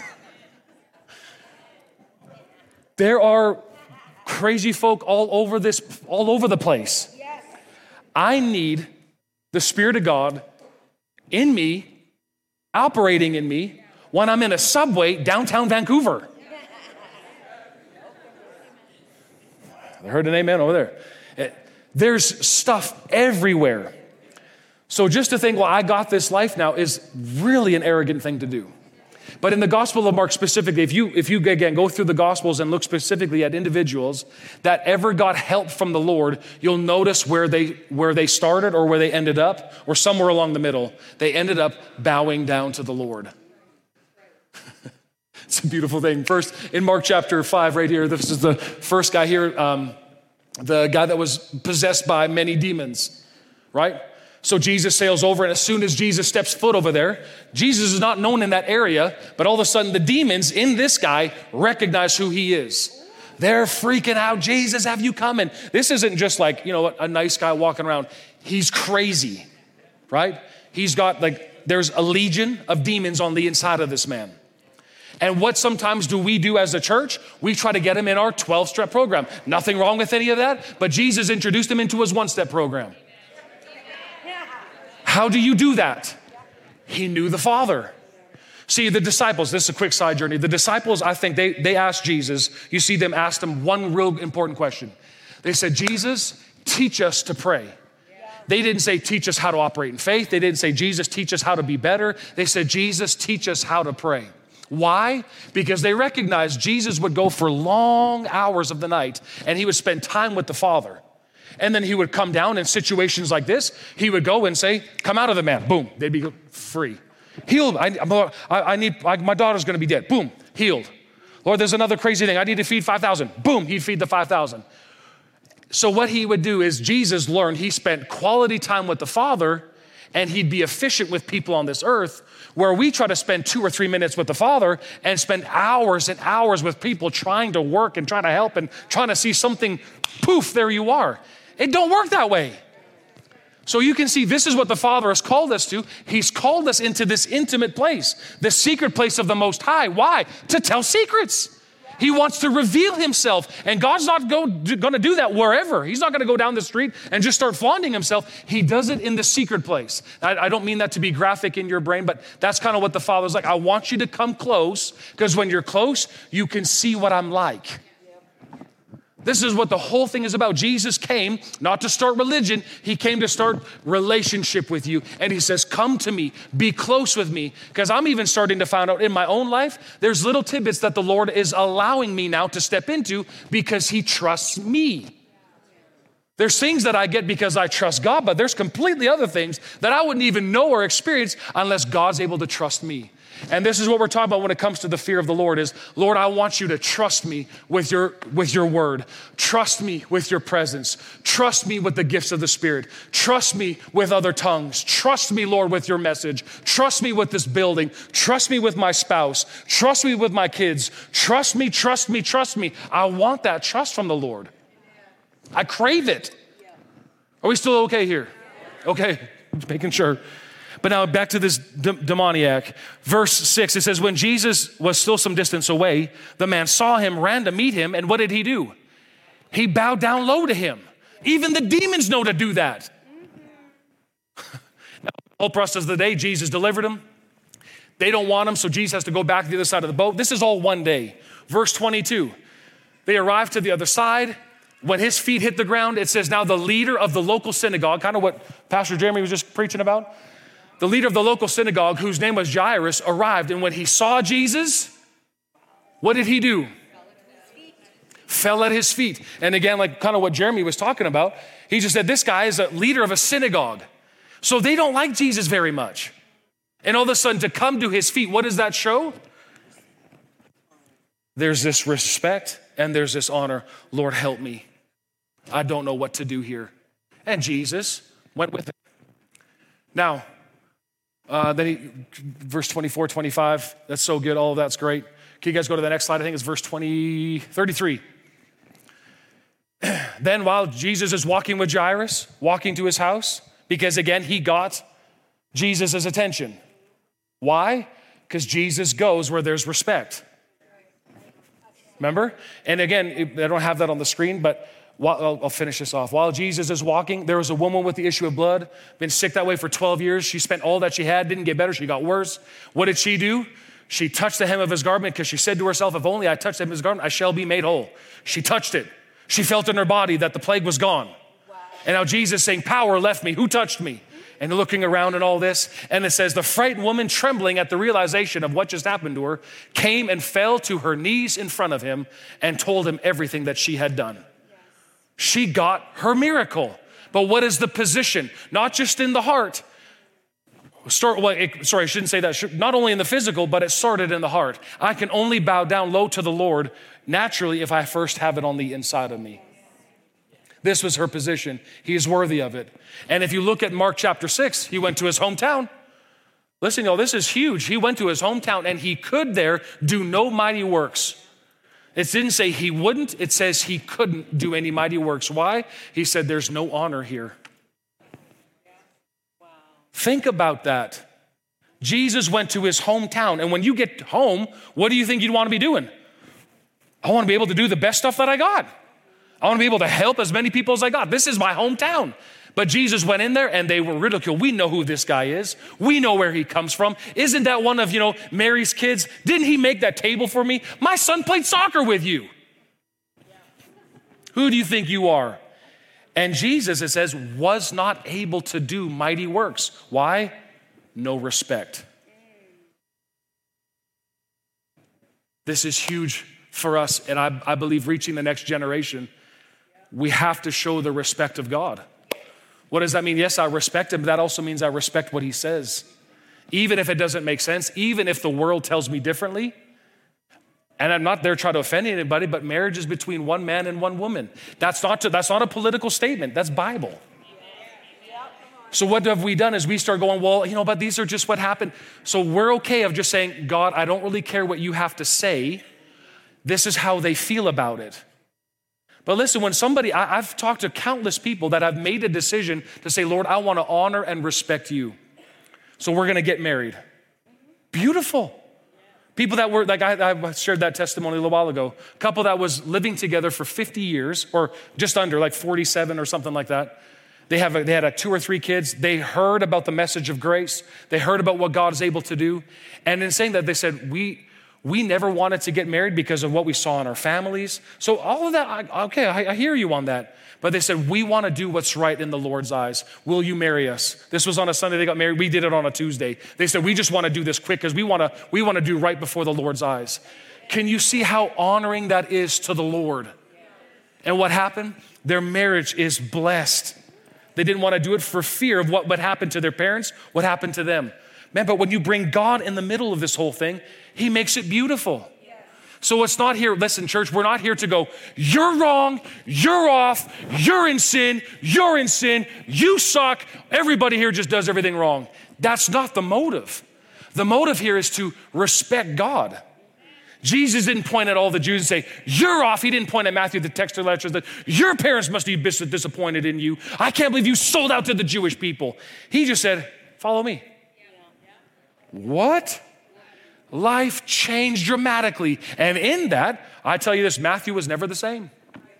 There are crazy folk all over this, all over the place. Yes. I need the Spirit of God in me, operating in me, when I'm in a subway downtown Vancouver. I heard an amen over there. There's stuff everywhere. So just to think, well, I got this life now, is really an arrogant thing to do. But in the Gospel of Mark specifically, if you, if you again, go through the Gospels and look specifically at individuals that ever got help from the Lord, you'll notice where they, where they started or where they ended up, or somewhere along the middle. They ended up bowing down to the Lord. It's a beautiful thing. First, in Mark chapter five, right here, this is the first guy here, um, the guy that was possessed by many demons, right? So Jesus sails over, and as soon as Jesus steps foot over there, Jesus is not known in that area, but all of a sudden the demons in this guy recognize who he is. They're freaking out. Jesus, have you come? And this isn't just like, you know, a nice guy walking around. He's crazy, right? He's got like, there's a legion of demons on the inside of this man. And what sometimes do we do as a church? We try to get him in our twelve-step program. Nothing wrong with any of that, but Jesus introduced him into his one-step program. How do you do that? He knew the Father. See, the disciples, this is a quick side journey. The disciples, I think they, they asked Jesus, you see them asked him one real important question. They said, Jesus, teach us to pray. They didn't say, teach us how to operate in faith. They didn't say, Jesus, teach us how to be better. They said, Jesus, teach us how to pray. Why? Because they recognized Jesus would go for long hours of the night and he would spend time with the Father. And then he would come down in situations like this. He would go and say, come out of the man. Boom. They'd be free. Healed. I, I, I need, I, my daughter's going to be dead. Boom. Healed. Lord, there's another crazy thing. I need to feed five thousand. Boom. He'd feed the five thousand. So what he would do is Jesus learned he spent quality time with the Father and he'd be efficient with people on this earth, where we try to spend two or three minutes with the Father and spend hours and hours with people trying to work and trying to help and trying to see something, poof, there you are. It don't work that way. So you can see this is what the Father has called us to. He's called us into this intimate place, the secret place of the Most High. Why? To tell secrets. He wants to reveal himself, and God's not going to do that wherever. He's not going to go down the street and just start flaunting himself. He does it in the secret place. I, I don't mean that to be graphic in your brain, but that's kind of what the Father's like. I want you to come close, because when you're close, you can see what I'm like. This is what the whole thing is about. Jesus came not to start religion. He came to start relationship with you. And he says, come to me, be close with me. Because I'm even starting to find out in my own life, there's little tidbits that the Lord is allowing me now to step into because he trusts me. There's things that I get because I trust God, but there's completely other things that I wouldn't even know or experience unless God's able to trust me. And this is what we're talking about when it comes to the fear of the Lord is, Lord, I want you to trust me with your, with your word. Trust me with your presence. Trust me with the gifts of the Spirit. Trust me with other tongues. Trust me, Lord, with your message. Trust me with this building. Trust me with my spouse. Trust me with my kids. Trust me, trust me, trust me. I want that trust from the Lord. I crave it. Are we still okay here? Okay, just making sure. But now back to this de- demoniac. Verse six, it says, when Jesus was still some distance away, the man saw him, ran to meet him, and what did he do? He bowed down low to him. Even the demons know to do that. Now, the whole process of the day, Jesus delivered him. They don't want him, so Jesus has to go back to the other side of the boat. This is all one day. Verse twenty-two, they arrived to the other side. When his feet hit the ground, it says, now the leader of the local synagogue, kind of what Pastor Jeremy was just preaching about, the leader of the local synagogue, whose name was Jairus, arrived. And when he saw Jesus, what did he do? Fell at his feet. And again, like kind of what Jeremy was talking about, he just said, this guy is a leader of a synagogue. So they don't like Jesus very much. And all of a sudden to come to his feet, what does that show? There's this respect and there's this honor. Lord, help me. I don't know what to do here. And Jesus went with him. Now, Uh, then he, verse twenty-four, twenty-five, that's so good. All of that's great. Can you guys go to the next slide? I think it's verse twenty, thirty-three. Then while Jesus is walking with Jairus, walking to his house, because again, he got Jesus' attention. Why? Because Jesus goes where there's respect. Remember? And again, I don't have that on the screen, but While, I'll finish this off. While Jesus is walking, there was a woman with the issue of blood, been sick that way for twelve years. She spent all that she had, didn't get better, she got worse. What did she do? She touched the hem of his garment because she said to herself, if only I touch the hem of his garment, I shall be made whole. She touched it. She felt in her body that the plague was gone. Wow. And now Jesus saying, power left me. Who touched me? And looking around and all this. And it says, the frightened woman, trembling at the realization of what just happened to her, came and fell to her knees in front of him and told him everything that she had done. She got her miracle. But what is the position? Not just in the heart. Start, well, it, sorry, I shouldn't say that. Not only in the physical, but it started in the heart. I can only bow down low to the Lord naturally if I first have it on the inside of me. This was her position. He is worthy of it. And if you look at Mark chapter six, he went to his hometown. Listen, y'all, this is huge. He went to his hometown and he could there do no mighty works. It didn't say he wouldn't. It says he couldn't do any mighty works. Why? He said there's no honor here. Wow. Think about that. Jesus went to his hometown. And when you get home, what do you think you'd want to be doing? I want to be able to do the best stuff that I got. I want to be able to help as many people as I got. This is my hometown. But Jesus went in there and they were ridiculed. We know who this guy is. We know where he comes from. Isn't that one of, you know, Mary's kids? Didn't he make that table for me? My son played soccer with you. Yeah. Who do you think you are? And Jesus, it says, was not able to do mighty works. Why? No respect. This is huge for us, and I, I believe reaching the next generation, we have to show the respect of God. What does that mean? Yes, I respect him, but that also means I respect what he says. Even if it doesn't make sense, even if the world tells me differently. And I'm not there trying to offend anybody, but marriage is between one man and one woman. That's not, to, that's not a political statement, that's Bible. So what have we done is we start going, well, you know, but these are just what happened. So we're okay of just saying, God, I don't really care what you have to say. This is how they feel about it. But listen, when somebody, I, I've talked to countless people that have made a decision to say, Lord, I want to honor and respect you. So we're going to get married. Beautiful. People that were, like I, I shared that testimony a little while ago. A couple that was living together for fifty years or just under, like forty-seven or something like that. They have a, they had a two or three kids. They heard about the message of grace. They heard about what God is able to do. And in saying that, they said, we, we never wanted to get married because of what we saw in our families. So all of that, I, okay, I, I hear you on that. But they said, we want to do what's right in the Lord's eyes. Will you marry us? This was on a Sunday they got married. We did it on a Tuesday. They said, we just want to do this quick because we want to we want to do right before the Lord's eyes. Can you see how honoring that is to the Lord? And what happened? Their marriage is blessed. They didn't want to do it for fear of what would happen to their parents, what happened to them. Man, but when you bring God in the middle of this whole thing, he makes it beautiful. So it's not here, listen, church, we're not here to go, you're wrong, you're off, you're in sin, you're in sin, you suck, everybody here just does everything wrong. That's not the motive. The motive here is to respect God. Jesus didn't point at all the Jews and say, you're off. He didn't point at Matthew, the texter lectures that your parents must be disappointed in you. I can't believe you sold out to the Jewish people. He just said, follow me. Yeah. What? Life changed dramatically. And in that, I tell you this, Matthew was never the same.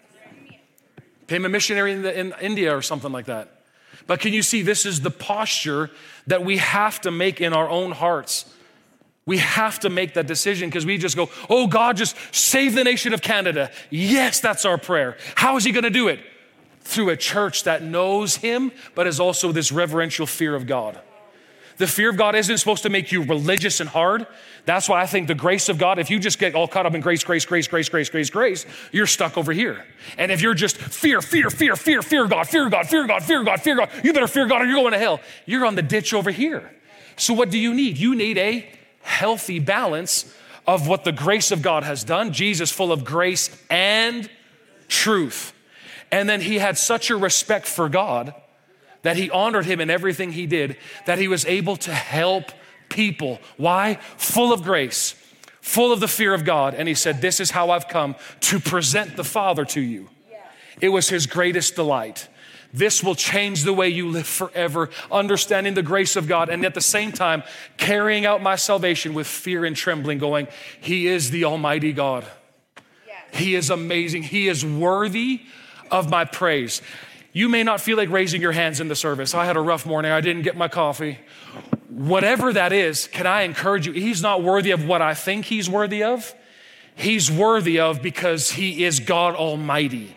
Became a missionary in, the, in India or something like that. But can you see, this is the posture that we have to make in our own hearts. We have to make that decision because we just go, oh, God, just save the nation of Canada. Yes, that's our prayer. How is he going to do it? Through a church that knows him, but is also this reverential fear of God. The fear of God isn't supposed to make you religious and hard. That's why I think the grace of God, if you just get all caught up in grace, grace, grace, grace, grace, grace, grace, you're stuck over here. And if you're just fear, fear, fear, fear, fear God, fear God, fear God, fear God, fear God, you better fear God or you're going to hell. You're on the ditch over here. So what do you need? You need a healthy balance of what the grace of God has done. Jesus full of grace and truth. And then he had such a respect for God that he honored him in everything he did, that he was able to help people. Why? Full of grace, full of the fear of God. And he said, this is how I've come to present the Father to you. It was his greatest delight. This will change the way you live forever, understanding the grace of God, and at the same time, carrying out my salvation with fear and trembling, going, he is the Almighty God. Yes. He is amazing. He is worthy of my praise. You may not feel like raising your hands in the service. I had a rough morning. I didn't get my coffee. Whatever that is, can I encourage you? He's not worthy of what I think he's worthy of. He's worthy of because he is God Almighty.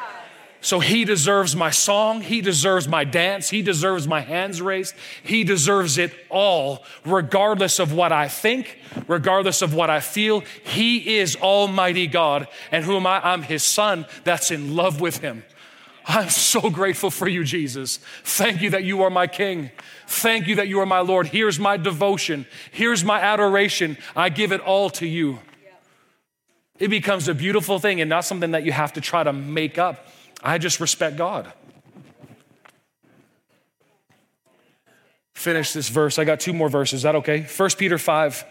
So he deserves my song. He deserves my dance. He deserves my hands raised. He deserves it all, regardless of what I think, regardless of what I feel. He is Almighty God. And who am I? I'm his son that's in love with him. I'm so grateful for you, Jesus. Thank you that you are my King. Thank you that you are my Lord. Here's my devotion. Here's my adoration. I give it all to you. It becomes a beautiful thing and not something that you have to try to make up. I just respect God. Finish this verse. I got two more verses. Is that okay? First Peter five.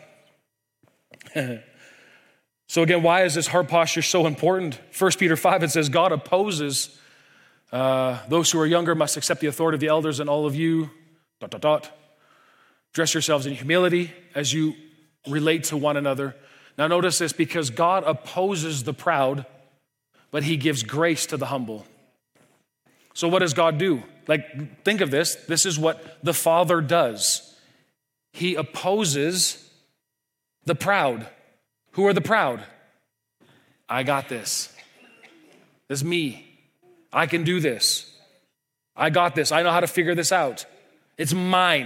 So again, why is this heart posture so important? First Peter five, it says, God opposes uh, those who are younger must accept the authority of the elders, and all of you, dot, dot, dot. Dress yourselves in humility as you relate to one another. Now notice this, because God opposes the proud, but he gives grace to the humble. So what does God do? Like, think of this. This is what the Father does. He opposes the proud. Who are the proud? I got this. This is me. I can do this. I got this. I know how to figure this out. It's mine.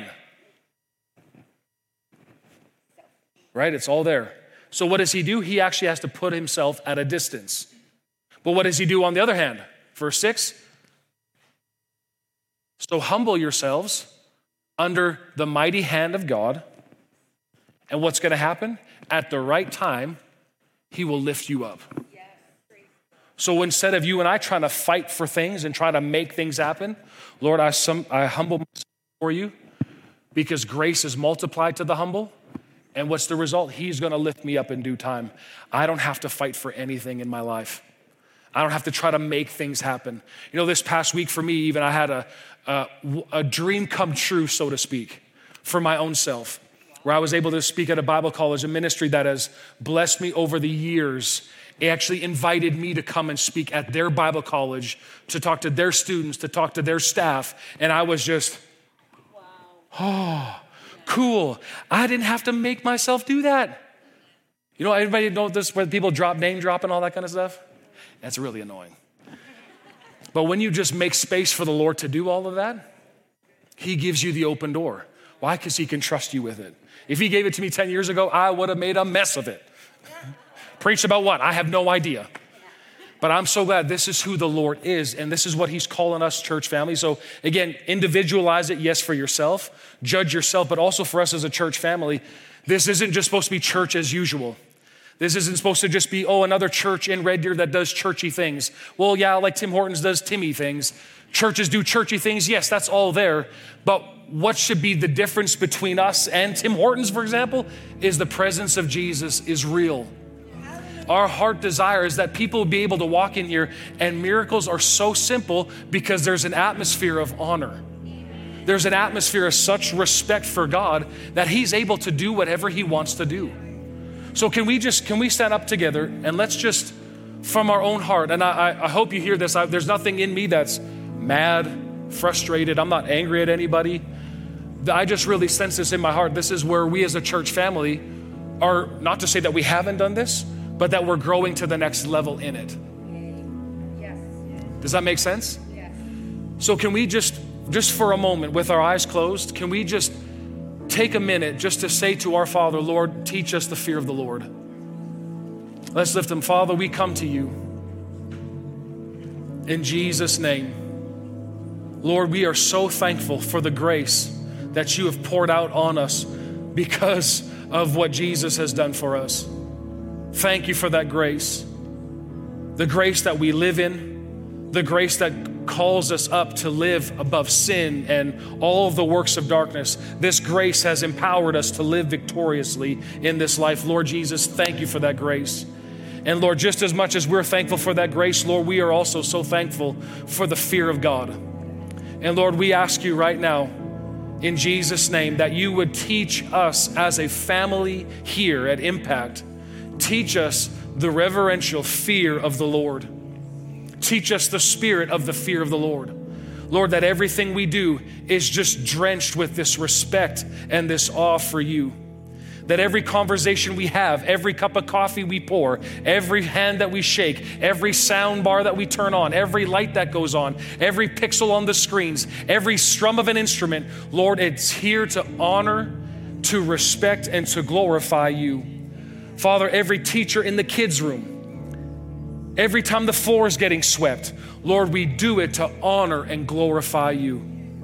Right? It's all there. So what does he do? He actually has to put himself at a distance. But what does he do on the other hand? Verse six. So humble yourselves under the mighty hand of God. And what's going to happen? At the right time, he will lift you up. So instead of you and I trying to fight for things and trying to make things happen, Lord, I, some, I humble myself for you because grace is multiplied to the humble. And what's the result? He's going to lift me up in due time. I don't have to fight for anything in my life. I don't have to try to make things happen. You know, this past week for me, even I had a, a, a dream come true, so to speak, for my own self, where I was able to speak at a Bible college, a ministry that has blessed me over the years. It actually invited me to come and speak at their Bible college, to talk to their students, to talk to their staff. And I was just, oh, cool. I didn't have to make myself do that. You know, everybody know this, where people drop, name drop and all that kind of stuff? That's really annoying. But when you just make space for the Lord to do all of that, he gives you the open door. Why? Because he can trust you with it. If he gave it to me ten years ago, I would have made a mess of it. Preach about what? I have no idea. But I'm so glad this is who the Lord is, and this is what he's calling us, church family. So again, individualize it, yes, for yourself, judge yourself, but also for us as a church family. This isn't just supposed to be church as usual. This isn't supposed to just be, oh, another church in Red Deer that does churchy things. Well, yeah, like Tim Hortons does Timmy things. Churches do churchy things. Yes, that's all there. But what should be the difference between us and Tim Hortons, for example, is the presence of Jesus is real. Our heart desire is that people will be able to walk in here, and miracles are so simple because there's an atmosphere of honor. There's an atmosphere of such respect for God that he's able to do whatever he wants to do. So can we just, can we stand up together and let's just, from our own heart, and I, I hope you hear this, I, there's nothing in me that's mad, frustrated, I'm not angry at anybody. I just really sense this in my heart. This is where we as a church family are, not to say that we haven't done this, but that we're growing to the next level in it. Yes. Does that make sense? Yes. So can we just, just for a moment with our eyes closed, can we just take a minute just to say to our Father, Lord, teach us the fear of the Lord. Let's lift him. Father, we come to you in Jesus' name. Lord, we are so thankful for the grace that you have poured out on us because of what Jesus has done for us. Thank you for that grace. The grace that we live in, the grace that calls us up to live above sin and all of the works of darkness. This grace has empowered us to live victoriously in this life. Lord Jesus, thank you for that grace. And Lord, just as much as we're thankful for that grace, Lord, we are also so thankful for the fear of God. And Lord, we ask you right now, in Jesus' name, that you would teach us as a family here at Impact. Teach us the reverential fear of the Lord. Teach us the spirit of the fear of the Lord. Lord, that everything we do is just drenched with this respect and this awe for you. That every conversation we have, every cup of coffee we pour, every hand that we shake, every sound bar that we turn on, every light that goes on, every pixel on the screens, every strum of an instrument, Lord, it's here to honor, to respect, and to glorify you. Father, every teacher in the kids' room, every time the floor is getting swept, Lord, we do it to honor and glorify you.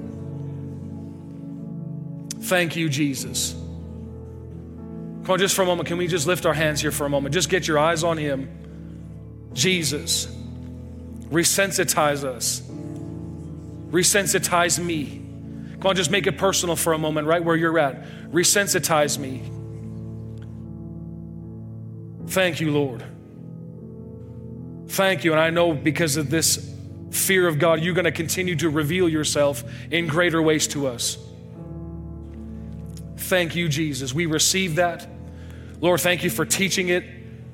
Thank you, Jesus. Come on, just for a moment, can we just lift our hands here for a moment? Just get your eyes on him. Jesus, Resensitize us. Resensitize me. Come on, just make it personal for a moment, right where you're at. Resensitize me. Thank you, Lord. Thank you. And I know because of this fear of God, you're going to continue to reveal yourself in greater ways to us. Thank you, Jesus. We receive that. Lord, thank you for teaching it.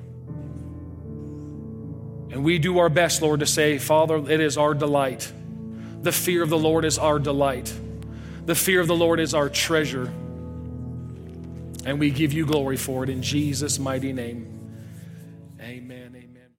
And we do our best, Lord, to say, Father, it is our delight. The fear of the Lord is our delight. The fear of the Lord is our treasure. And we give you glory for it in Jesus' mighty name. Amen. Amen.